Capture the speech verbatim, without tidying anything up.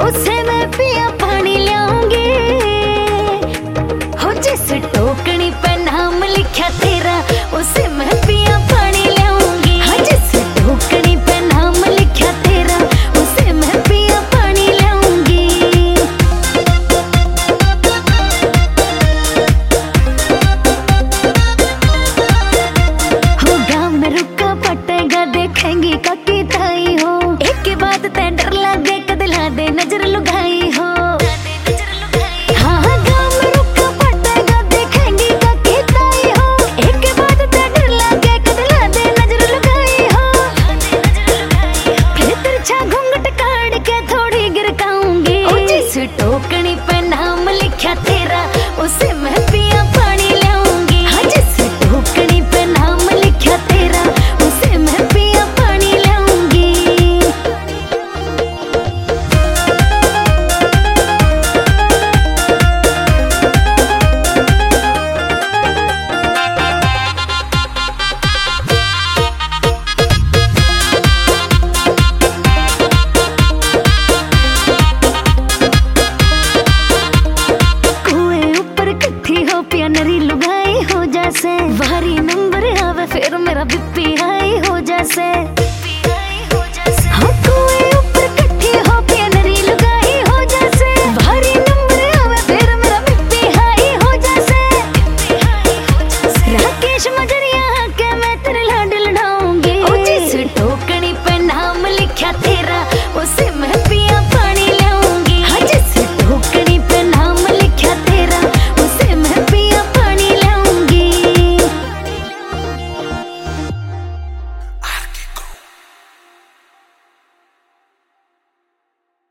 उसे मैं पिया पानी लाऊंगी। हो जिस टोकनी पे नाम लिखा तेरा उसे मैं पिया पानी लाऊंगी। हाँ जिस टोकनी पे नाम लिखा तेरा उसे मैं पिया पानी लाऊंगी। होगा मैं रुका पटेगा देखेंगी काकी ताई हो। एक के बाद ते डर लगे कदला दे नजर लुगाई हो। हाँ हाँ गाँव में रुका पटेगा देखेंगी काकी ताई हो। एक के बाद ते डर लगे कदला दे नजर लुगाई हो। फिर तिरछा घूंघट काट के थोड़ी गिरकाऊंगी। ओ जिस टोकनी पे